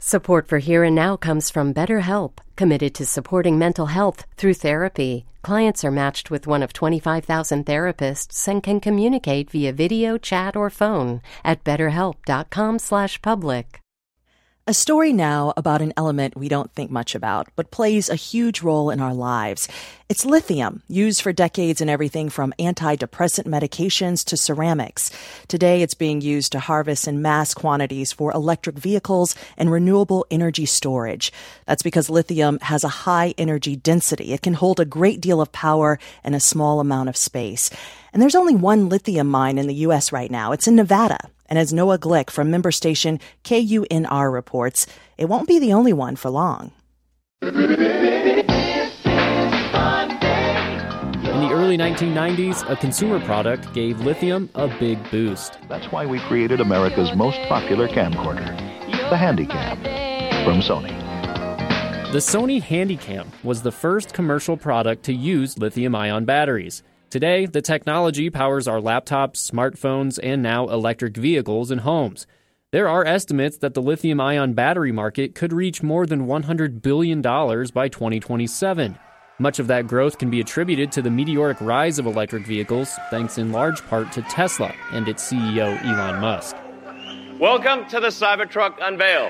Support for Here and Now comes from BetterHelp, committed to supporting mental health through therapy. Clients are matched with one of 25,000 therapists and can communicate via video, chat, or phone at betterhelp.com/public. A story now about an element we don't think much about, but plays a huge role in our lives. It's lithium, used for decades in everything from antidepressant medications to ceramics. Today, it's being used to harvest in mass quantities for electric vehicles and renewable energy storage. That's because lithium has a high energy density. It can hold a great deal of power in a small amount of space. And there's only one lithium mine in the U.S. right now. It's in Nevada. And as Noah Glick from member station KUNR reports, it won't be the only one for long. In the early 1990s, a consumer product gave lithium a big boost. That's why we created America's most popular camcorder, the Handycam, from Sony. The Sony Handycam was the first commercial product to use lithium-ion batteries. Today, the technology powers our laptops, smartphones, and now electric vehicles and homes. There are estimates that the lithium-ion battery market could reach more than $100 billion by 2027. Much of that growth can be attributed to the meteoric rise of electric vehicles, thanks in large part to Tesla and its CEO, Elon Musk. Welcome to the Cybertruck unveil.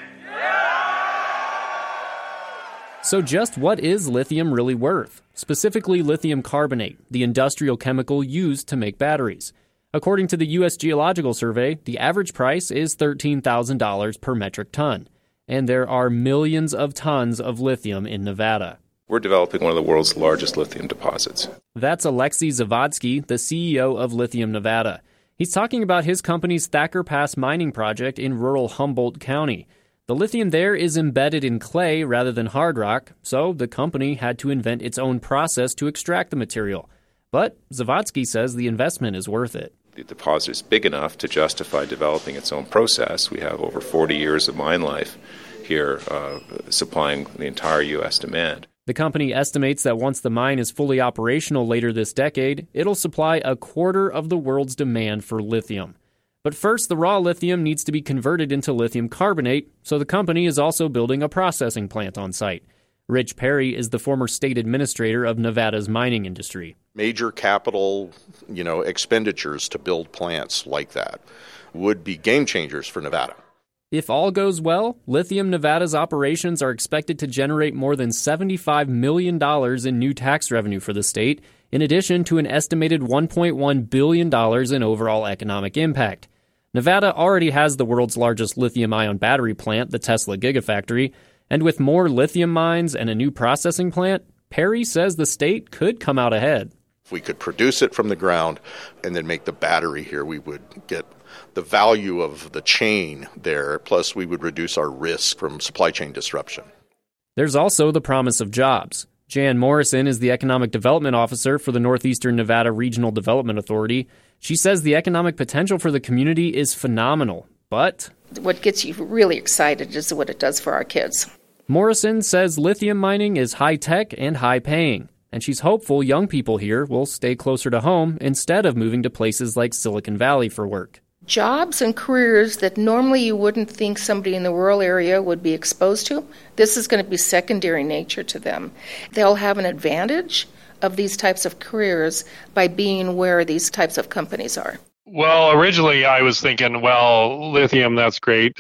So just what is lithium really worth? Specifically lithium carbonate, the industrial chemical used to make batteries. According to the U.S. Geological Survey, the average price is $13,000 per metric ton. And there are millions of tons of lithium in Nevada. We're developing one of the world's largest lithium deposits. That's Alexei Zavodsky, the CEO of Lithium Nevada. He's talking about his company's Thacker Pass mining project in rural Humboldt County. The lithium there is embedded in clay rather than hard rock, so the company had to invent its own process to extract the material. But Zavodsky says the investment is worth it. The deposit is big enough to justify developing its own process. We have over 40 years of mine life here supplying the entire U.S. demand. The company estimates that once the mine is fully operational later this decade, it'll supply a quarter of the world's demand for lithium. But first, the raw lithium needs to be converted into lithium carbonate, so the company is also building a processing plant on site. Rich Perry is the former state administrator of Nevada's mining industry. Major capital, expenditures to build plants like that would be game changers for Nevada. If all goes well, Lithium Nevada's operations are expected to generate more than $75 million in new tax revenue for the state, in addition to an estimated $1.1 billion in overall economic impact. Nevada already has the world's largest lithium-ion battery plant, the Tesla Gigafactory, and with more lithium mines and a new processing plant, Perry says the state could come out ahead. If we could produce it from the ground and then make the battery here, we would get the value of the chain there, plus we would reduce our risk from supply chain disruption. There's also the promise of jobs. Jan Morrison is the Economic Development Officer for the Northeastern Nevada Regional Development Authority. She says the economic potential for the community is phenomenal, but what gets you really excited is what it does for our kids. Morrison says lithium mining is high-tech and high-paying, and she's hopeful young people here will stay closer to home instead of moving to places like Silicon Valley for work. Jobs and careers that normally you wouldn't think somebody in the rural area would be exposed to, this is going to be secondary nature to them. They'll have an advantage of these types of careers by being where these types of companies are. Well, originally I was thinking, lithium, that's great.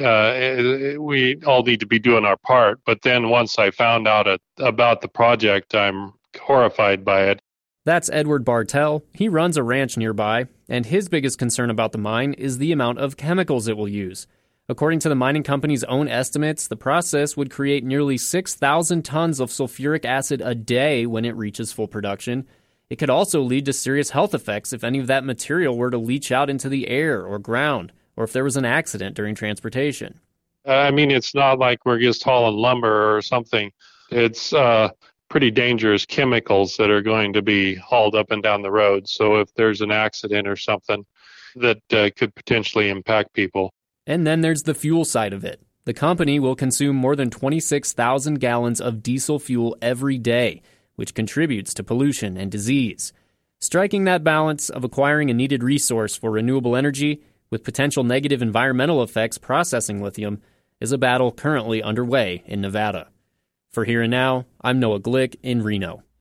We all need to be doing our part. But then once I found out about the project, I'm horrified by it. That's Edward Bartell. He runs a ranch nearby, and his biggest concern about the mine is the amount of chemicals it will use. According to the mining company's own estimates, the process would create nearly 6,000 tons of sulfuric acid a day when it reaches full production. It could also lead to serious health effects if any of that material were to leach out into the air or ground, or if there was an accident during transportation. It's not like we're just hauling lumber or something. It's pretty dangerous chemicals that are going to be hauled up and down the road. So if there's an accident or something that could potentially impact people. And then there's the fuel side of it. The company will consume more than 26,000 gallons of diesel fuel every day, which contributes to pollution and disease. Striking that balance of acquiring a needed resource for renewable energy with potential negative environmental effects processing lithium, is a battle currently underway in Nevada. For Here and Now, I'm Noah Glick in Reno.